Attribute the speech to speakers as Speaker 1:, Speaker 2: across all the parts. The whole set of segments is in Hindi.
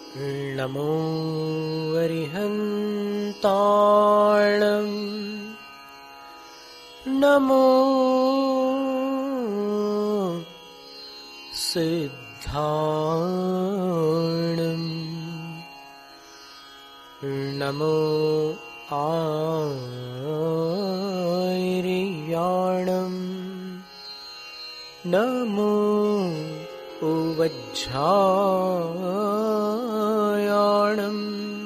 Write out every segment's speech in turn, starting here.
Speaker 1: नमो अरिहन्ताणम् नमो सिद्धाणम् नमो आर्याणम् नमो उवज्झायाणम्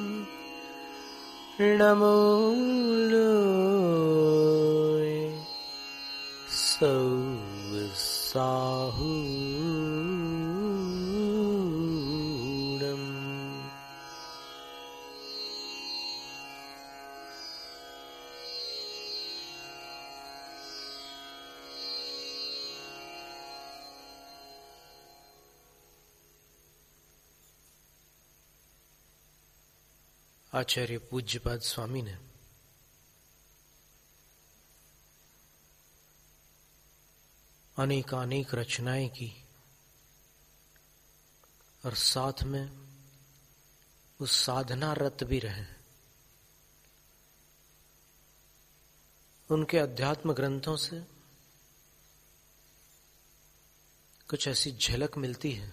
Speaker 1: नमो लोय सौसाहूणम्। आचार्य पूज्यपाद स्वामी ने अनेक रचनाएं की और साथ में उस साधना रत भी रहे। उनके अध्यात्म ग्रंथों से कुछ ऐसी झलक मिलती है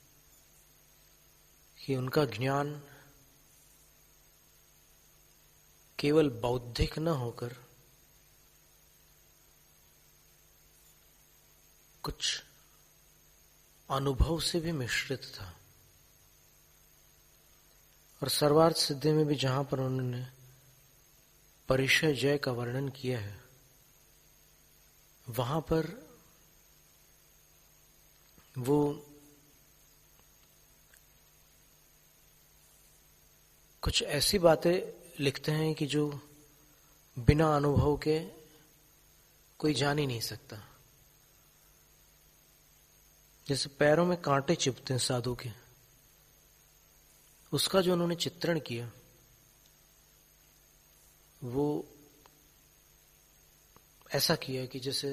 Speaker 1: कि उनका ज्ञान केवल बौद्धिक न होकर कुछ अनुभव से भी मिश्रित था। और सर्वार्थ सिद्धि में भी जहां पर उन्होंने परिचय जय का वर्णन किया है, वहां पर वो कुछ ऐसी बातें लिखते हैं कि जो बिना अनुभव के कोई जान ही नहीं सकता। जैसे पैरों में कांटे चुभते हैं साधु के, उसका जो उन्होंने चित्रण किया वो ऐसा किया कि जैसे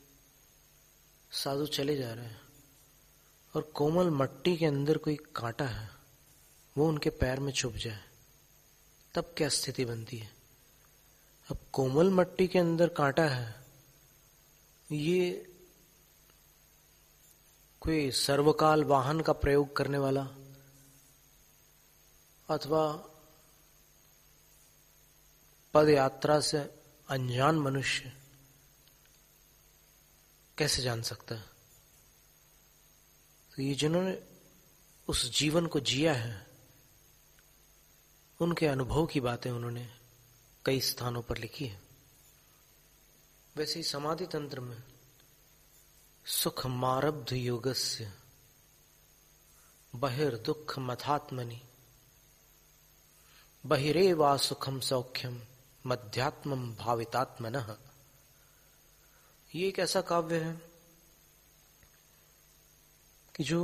Speaker 1: साधु चले जा रहे हैं और कोमल मट्टी के अंदर कोई कांटा है, वो उनके पैर में चुभ जाए, तब क्या स्थिति बनती है। अब कोमल मट्टी के अंदर कांटा है, ये कोई सर्वकाल वाहन का प्रयोग करने वाला अथवा पद यात्रा से अनजान मनुष्य कैसे जान सकता है। तो ये जिन्होंने उस जीवन को जिया है, उनके अनुभव की बातें उन्होंने कई स्थानों पर लिखी है। वैसे ही समाधि तंत्र में सुख मारब्ध योगस्य बहिर्दुख मथात्मनि बहिरेवा सुखम सौख्यम मध्यात्मम भावितात्मनः। ये एक ऐसा काव्य है कि जो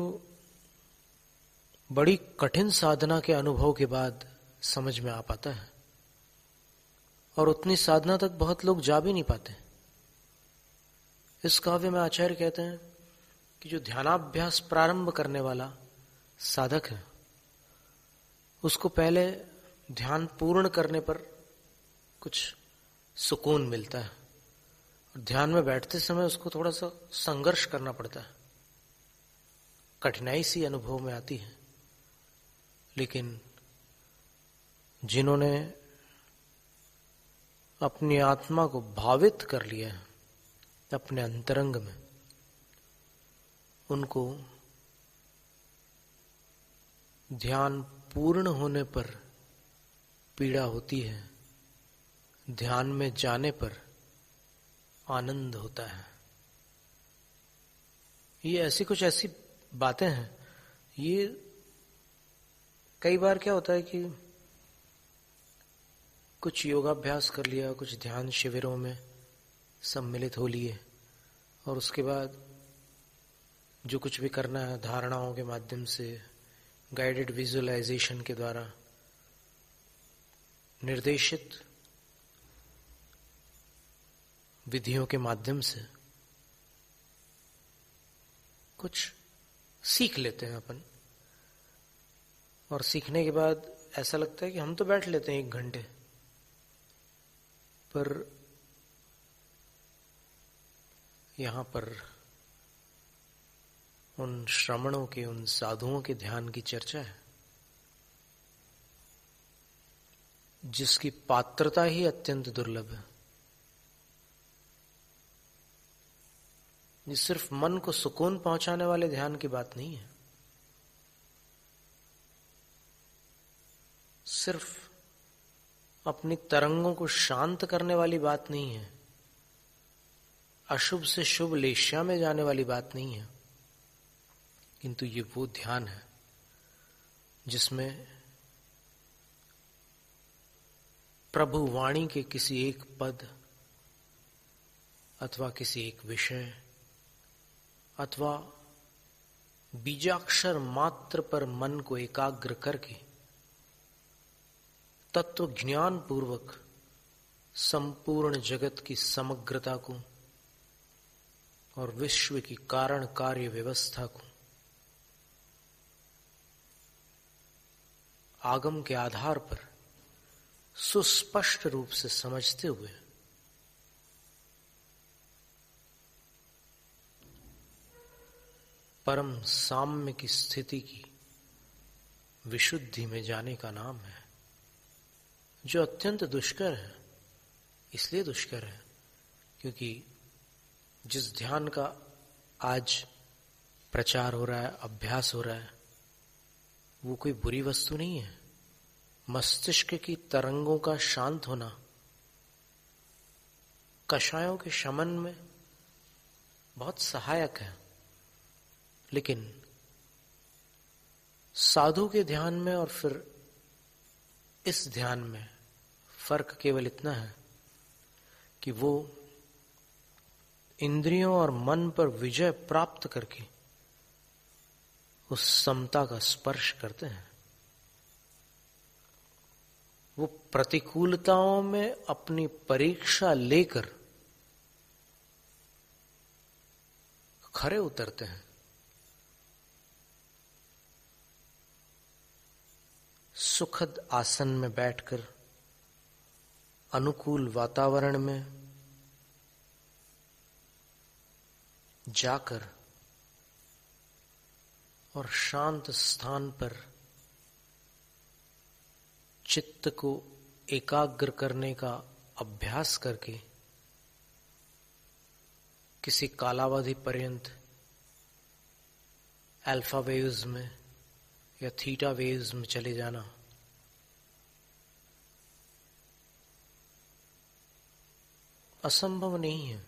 Speaker 1: बड़ी कठिन साधना के अनुभव के बाद समझ में आ पाता है, और उतनी साधना तक बहुत लोग जा भी नहीं पाते। इस काव्य में आचार्य कहते हैं कि जो ध्यानाभ्यास प्रारंभ करने वाला साधक है, उसको पहले ध्यान पूर्ण करने पर कुछ सुकून मिलता है, और ध्यान में बैठते समय उसको थोड़ा सा संघर्ष करना पड़ता है, कठिनाई सी अनुभव में आती है। लेकिन जिन्होंने अपनी आत्मा को भावित कर लिया है अपने अंतरंग में, उनको ध्यान पूर्ण होने पर पीड़ा होती है, ध्यान में जाने पर आनंद होता है। ये ऐसी कुछ ऐसी बातें हैं। ये कई बार क्या होता है कि कुछ योगाभ्यास कर लिया, कुछ ध्यान शिविरों में सम्मिलित हो लिए, और उसके बाद जो कुछ भी करना है धारणाओं के माध्यम से, गाइडेड विजुअलाइजेशन के द्वारा, निर्देशित विधियों के माध्यम से कुछ सीख लेते हैं अपन, और सीखने के बाद ऐसा लगता है कि हम तो बैठ लेते हैं 1 घंटे, पर यहां पर उन श्रमणों के, उन साधुओं के ध्यान की चर्चा है जिसकी पात्रता ही अत्यंत दुर्लभ है। ये सिर्फ मन को सुकून पहुंचाने वाले ध्यान की बात नहीं है, सिर्फ अपनी तरंगों को शांत करने वाली बात नहीं है, अशुभ से शुभ लेश्या में जाने वाली बात नहीं है, किंतु ये वो ध्यान है जिसमें प्रभु वाणी के किसी एक पद अथवा किसी एक विषय अथवा बीजाक्षर मात्र पर मन को एकाग्र करके तत्व ज्ञान पूर्वक संपूर्ण जगत की समग्रता को और विश्व की कारण कार्य व्यवस्था को आगम के आधार पर सुस्पष्ट रूप से समझते हुए परम साम्य की स्थिति की विशुद्धि में जाने का नाम है, जो अत्यंत दुष्कर है। इसलिए दुष्कर है क्योंकि जिस ध्यान का आज प्रचार हो रहा है, अभ्यास हो रहा है, वो कोई बुरी वस्तु नहीं है। मस्तिष्क की तरंगों का शांत होना कषायों के शमन में बहुत सहायक है, लेकिन साधु के ध्यान में और फिर इस ध्यान में फर्क केवल इतना है कि वो इंद्रियों और मन पर विजय प्राप्त करके उस समता का स्पर्श करते हैं। वो प्रतिकूलताओं में अपनी परीक्षा लेकर खरे उतरते हैं। सुखद आसन में बैठकर अनुकूल वातावरण में जाकर और शांत स्थान पर चित्त को एकाग्र करने का अभ्यास करके किसी कालावधि पर्यंत अल्फा वेव्स में या थीटा वेव्स में चले जाना असंभव नहीं है,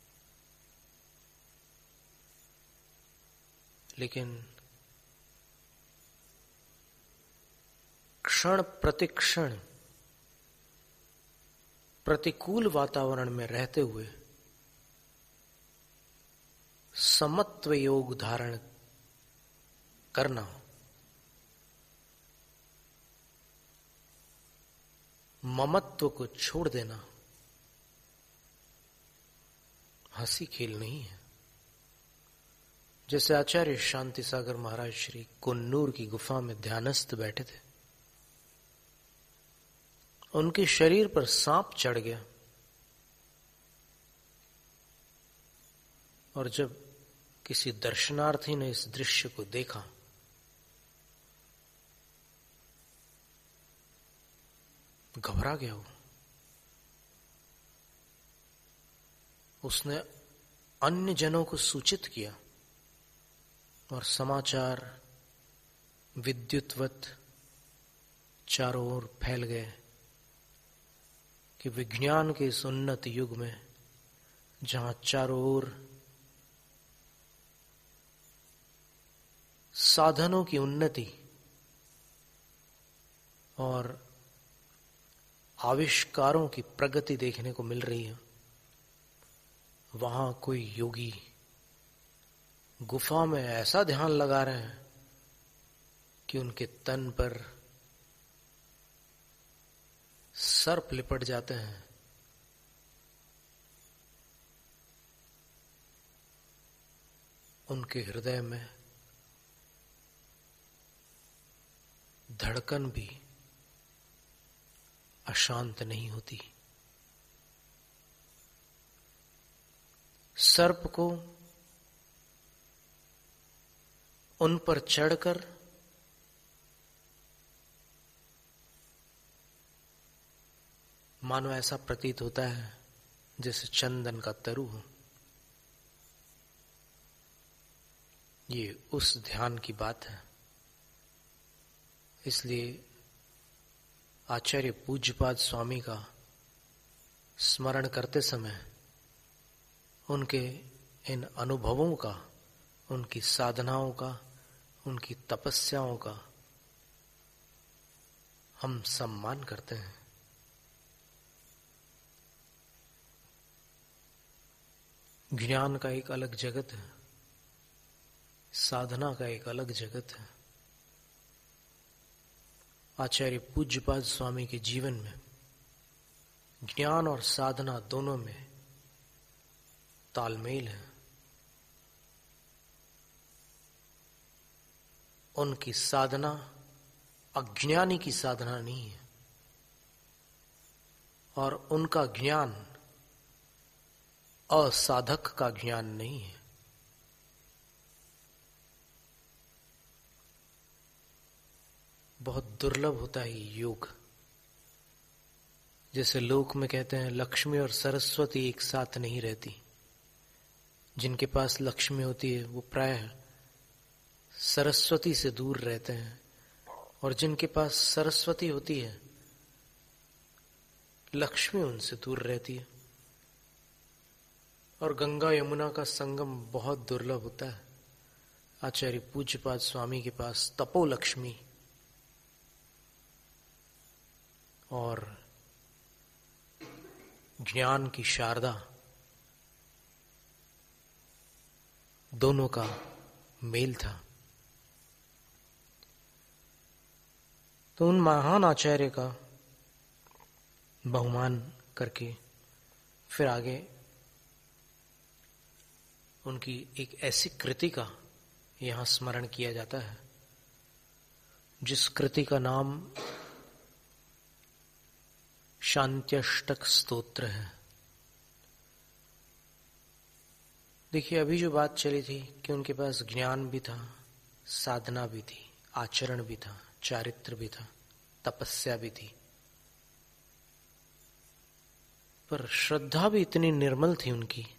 Speaker 1: लेकिन क्षण प्रतिक्षण प्रतिकूल वातावरण में रहते हुए समत्व योग धारण करना ममत्व को छोड़ देना हंसी खेल नहीं है। जैसे आचार्य शांति सागर महाराज श्री कुन्नूर की गुफा में ध्यानस्थ बैठे थे, उनके शरीर पर सांप चढ़ गया और जब किसी दर्शनार्थी ने इस दृश्य को देखा घबरा गया वो। उसने अन्य जनों को सूचित किया और समाचार विद्युतवत चारों ओर फैल गए कि विज्ञान के इस उन्नत युग में जहां चारों ओर साधनों की उन्नति और आविष्कारों की प्रगति देखने को मिल रही है, वहां कोई योगी गुफा में ऐसा ध्यान लगा रहे हैं कि उनके तन पर सर्प लिपट जाते हैं। उनके हृदय में धड़कन भी अशांत नहीं होती। सर्प को उन पर चढ़कर मानो ऐसा प्रतीत होता है जैसे चंदन का तरु हो। ये उस ध्यान की बात है। इसलिए आचार्य पूज्यपाद स्वामी का स्मरण करते समय उनके इन अनुभवों का, उनकी साधनाओं का, उनकी तपस्याओं का हम सम्मान करते हैं। ज्ञान का एक अलग जगत है, साधना का एक अलग जगत है। आचार्य पूज्यपाद स्वामी के जीवन में ज्ञान और साधना दोनों में तालमेल है। उनकी साधना अज्ञानी की साधना नहीं है और उनका ज्ञान असाधक का ज्ञान नहीं है। बहुत दुर्लभ होता है योग। जैसे लोक में कहते हैं लक्ष्मी और सरस्वती एक साथ नहीं रहती। जिनके पास लक्ष्मी होती है वो प्रायः सरस्वती से दूर रहते हैं, और जिनके पास सरस्वती होती है लक्ष्मी उनसे दूर रहती है। और गंगा यमुना का संगम बहुत दुर्लभ होता है। आचार्य पूज्यपाद स्वामी के पास तपो लक्ष्मी और ज्ञान की शारदा दोनों का मेल था। तो उन महान आचार्य का बहुमान करके फिर आगे उनकी एक ऐसी कृति का यहां स्मरण किया जाता है जिस कृति का नाम शांत्यष्टक स्तोत्र है। देखिए, अभी जो बात चली थी कि उनके पास ज्ञान भी था, साधना भी थी, आचरण भी था, चारित्र भी था, तपस्या भी थी, पर श्रद्धा भी इतनी निर्मल थी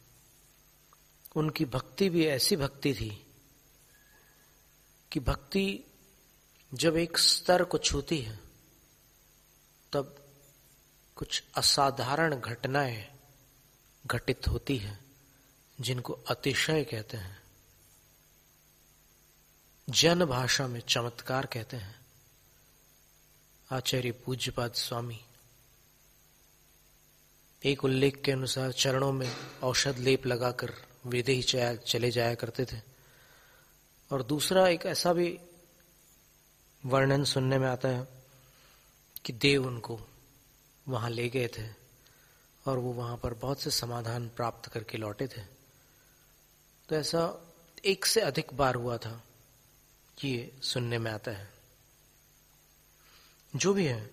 Speaker 1: उनकी भक्ति भी ऐसी भक्ति थी कि भक्ति जब एक स्तर को छूती है तब कुछ असाधारण घटनाएं घटित होती है जिनको अतिशय कहते हैं। जन भाषा में चमत्कार कहते हैं। आचार्य पूज्यपाद स्वामी एक उल्लेख के अनुसार चरणों में औषध लेप लगाकर विदेही चले जाया करते थे, और दूसरा एक ऐसा भी वर्णन सुनने में आता है कि देव उनको वहां ले गए थे और वो वहां पर बहुत से समाधान प्राप्त करके लौटे थे। तो ऐसा एक से अधिक बार हुआ था, ये सुनने में आता है। जो भी है,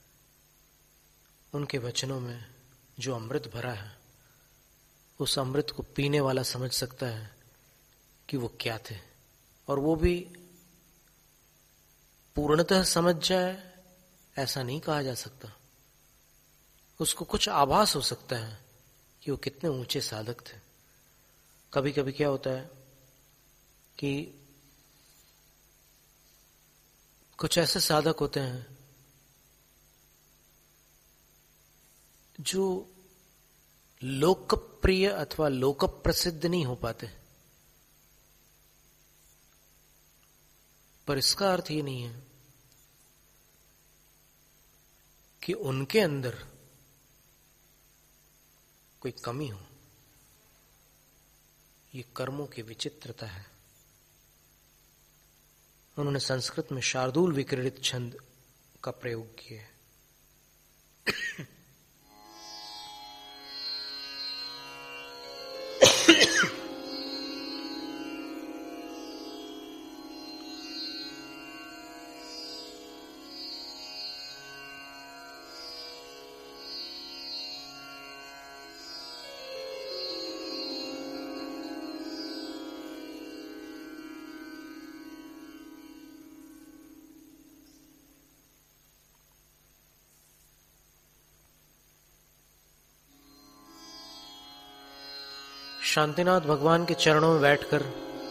Speaker 1: उनके वचनों में जो अमृत भरा है उस अमृत को पीने वाला समझ सकता है कि वो क्या थे, और वो भी पूर्णतः समझ जाए ऐसा नहीं कहा जा सकता। उसको कुछ आभास हो सकता है कि वो कितने ऊंचे साधक थे। कभी कभी क्या होता है कि कुछ ऐसे साधक होते हैं जो लोकप्रिय अथवा लोक प्रसिद्ध नहीं हो पाते, पर इसका अर्थ ये नहीं है कि उनके अंदर कोई कमी हो। ये कर्मों की विचित्रता है। उन्होंने संस्कृत में शार्दूल विक्रीडित छंद का प्रयोग किया है। शांतिनाथ भगवान के चरणों में बैठकर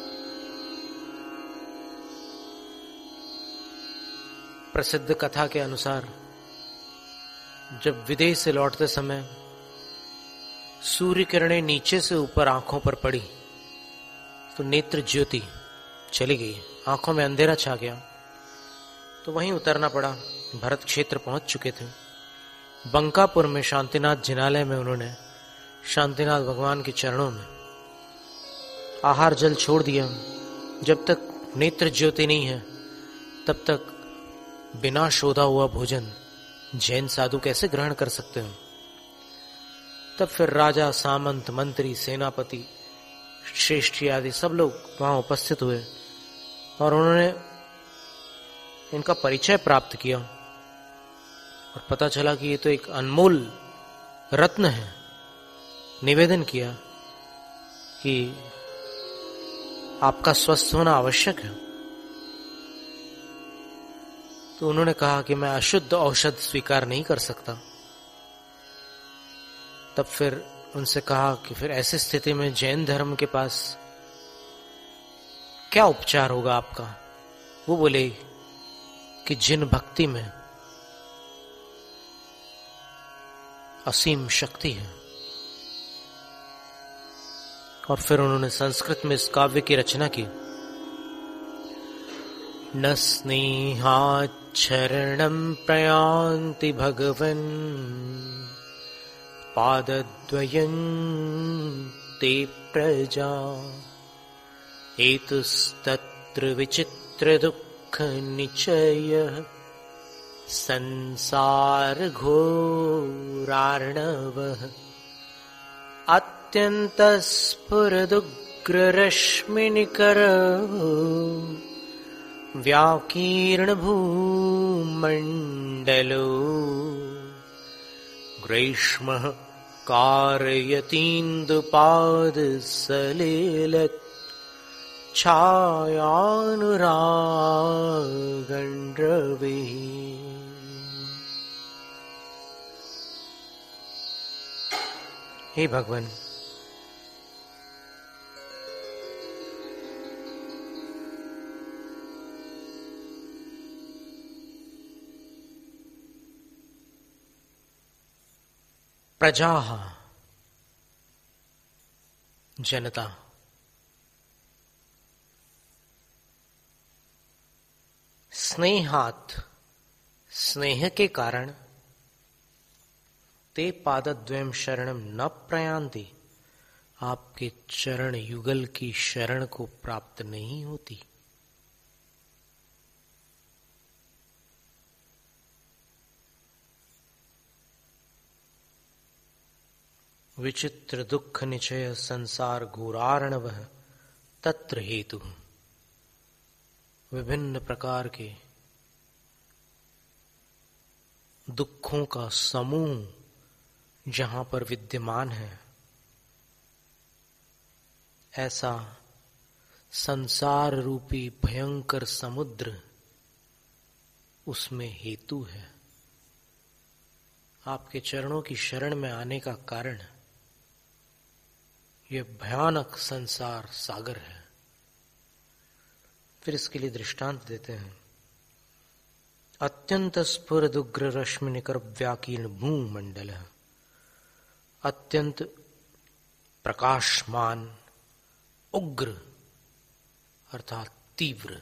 Speaker 1: प्रसिद्ध कथा के अनुसार जब विदेश से लौटते समय सूर्य किरणें नीचे से ऊपर आंखों पर पड़ी तो नेत्र ज्योति चली गई, आंखों में अंधेरा छा गया। तो वहीं उतरना पड़ा। भरत क्षेत्र पहुंच चुके थे। बंकापुर में शांतिनाथ जिनालय में उन्होंने शांतिनाथ भगवान के चरणों में आहार जल छोड़ दिया। जब तक नेत्र ज्योति नहीं है तब तक बिना शोधा हुआ भोजन जैन साधु कैसे ग्रहण कर सकते हैं। तब फिर राजा, सामंत, मंत्री, सेनापति, श्रेष्ठी आदि सब लोग वहां उपस्थित हुए और उन्होंने इनका परिचय प्राप्त किया और पता चला कि ये तो एक अनमोल रत्न है। निवेदन किया कि आपका स्वस्थ होना आवश्यक है। तो उन्होंने कहा कि मैं अशुद्ध औषध स्वीकार नहीं कर सकता। तब फिर उनसे कहा कि फिर ऐसी स्थिति में जैन धर्म के पास क्या उपचार होगा आपका। वो बोले कि जिन भक्ति में असीम शक्ति है। और फिर उन्होंने संस्कृत में इस काव्य की रचना की। न स्नेहाच्छरणं प्रयान्ति भगवन् पादद्वयं ते प्रजा एतुस्तत्र विचित्र दुःख निचयः संसार घोरार्णवः अत्यन्तस्फुरदुग्ररश्मिनिकरः व्याकीर्ण भूमण्डलो ग्रीष्मः कारयतीन्दुपादसलिलत् छायानुरागण्ड्रवे। हे भगवान, प्रजा जनता स्नेहात् स्नेह के कारण ते पादद्वयम शरणम न प्रयान्ति आपके चरण युगल की शरण को प्राप्त नहीं होती। विचित्र दुख निचय संसार घोरार्णव तत्र हेतु। विभिन्न प्रकार के दुखों का समूह जहां पर विद्यमान है, ऐसा संसार रूपी भयंकर समुद्र उसमें हेतु है। आपके चरणों की शरण में आने का कारण यह भयानक संसार सागर है। फिर इसके लिए दृष्टांत देते हैं। अत्यंत स्फुरद उग्र रश्मि निकर व्याकीर्ण भूमंडल, अत्यंत प्रकाशमान उग्र अर्थात तीव्र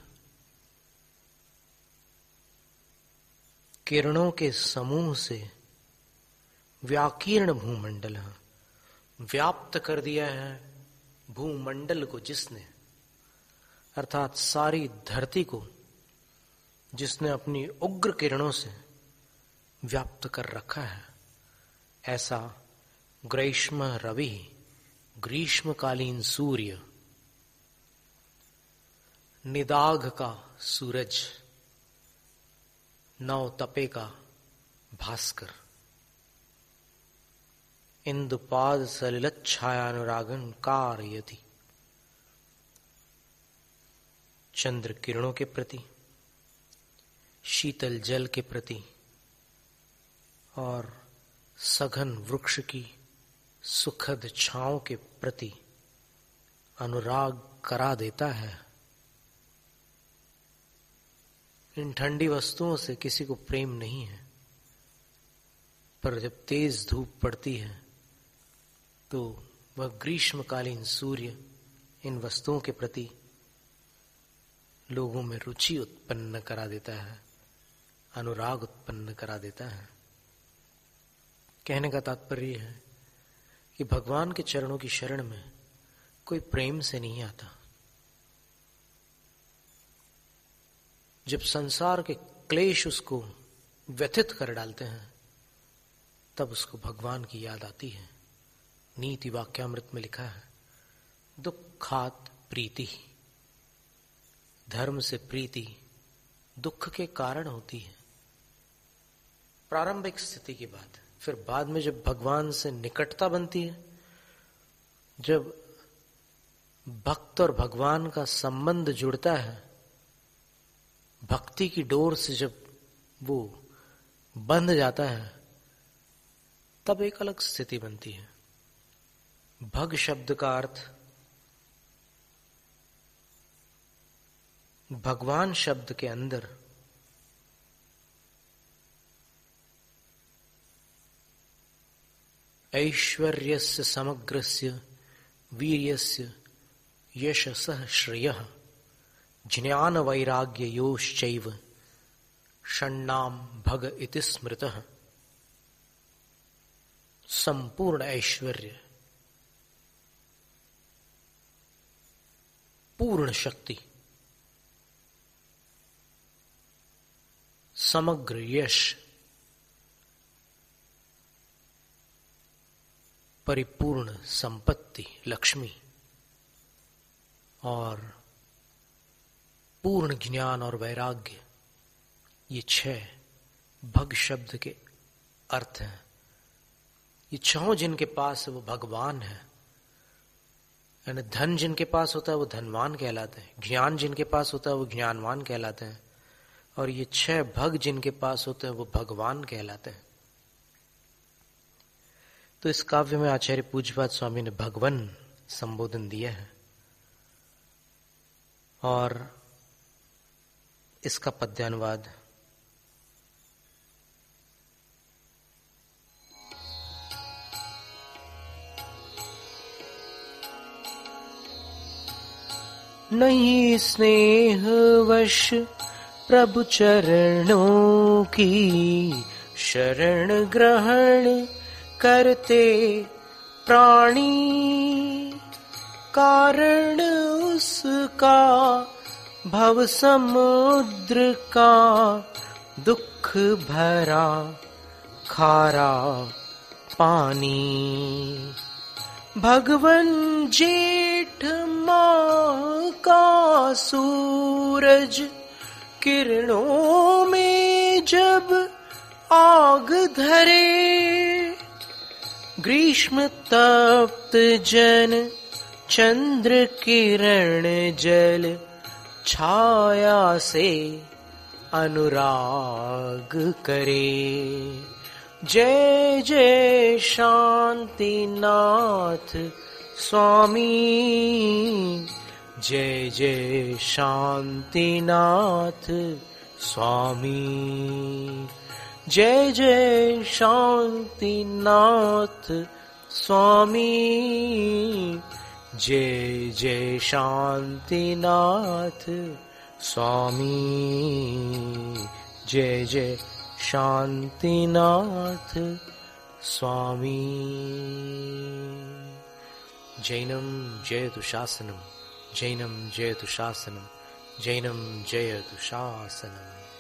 Speaker 1: किरणों के समूह से व्याकीर्ण भूमंडल, व्याप्त कर दिया है भूमंडल को जिसने, अर्थात सारी धरती को जिसने अपनी उग्र किरणों से व्याप्त कर रखा है। ऐसा ग्रीष्म रवि, ग्रीष्मकालीन सूर्य, निदाघ का सूरज, नव तपे का भास्कर, इंदुपाद सलिलत छायानुरागन कारयति, चंद्र किरणों के प्रति, शीतल जल के प्रति और सघन वृक्ष की सुखद छांव के प्रति अनुराग करा देता है। इन ठंडी वस्तुओं से किसी को प्रेम नहीं है, पर जब तेज धूप पड़ती है तो वह ग्रीष्मकालीन सूर्य इन वस्तुओं के प्रति लोगों में रुचि उत्पन्न करा देता है, अनुराग उत्पन्न करा देता है। कहने का तात्पर्य है कि भगवान के चरणों की शरण में कोई प्रेम से नहीं आता। जब संसार के क्लेश उसको व्यथित कर डालते हैं तब उसको भगवान की याद आती है। नीति वाक्यामृत में लिखा है, दुखात प्रीति, धर्म से प्रीति दुख के कारण होती है प्रारंभिक स्थिति के बाद। फिर बाद में जब भगवान से निकटता बनती है, जब भक्त और भगवान का संबंध जुड़ता है, भक्ति की डोर से जब वो बंध जाता है, तब एक अलग स्थिति बनती है। भग शब्द का अर्थ भगवान शब्द के अंदर ऐश्वर्यस्य समग्रस्य वीर्यस्य यशसः श्रेयः ज्ञान वैराग्य योश्चैव षण्णाम भग इति स्मृतः। संपूर्ण ऐश्वर्य, पूर्ण शक्ति, समग्र यश, परिपूर्ण संपत्ति लक्ष्मी और पूर्ण ज्ञान और वैराग्य, ये 6 भग शब्द के अर्थ हैं। ये 6 जिनके पास है वो भगवान है। यानी धन जिनके पास होता है वो धनवान कहलाते हैं, ज्ञान जिनके पास होता है वो ज्ञानवान कहलाते हैं, और ये 6 भग जिनके पास होते हैं वो भगवान कहलाते हैं। तो इस काव्य में आचार्य पूज्यपाद स्वामी ने भगवन संबोधन दिया है और इसका पद्यानुवाद नहीं स्नेहवश प्रभु चरणों की शरण ग्रहण करते प्राणी, कारण उसका भव समुद्र का दुख भरा खारा पानी। भगवन जेठ माह का सूरज किरणों में जब आग धरे, ग्रीष्म तप्त जन चंद्र किरण जल छाया से अनुराग करे। जय जय शांतिनाथ स्वामी, जय जय शांतिनाथ स्वामी, जय जय शांतिनाथ स्वामी, जय जय शांतिनाथ स्वामी, जय जय शांतिनाथ स्वामी। जैनम जयतु शासनम, जैनम जयतु शासनम, जैनम जयतु शासनम।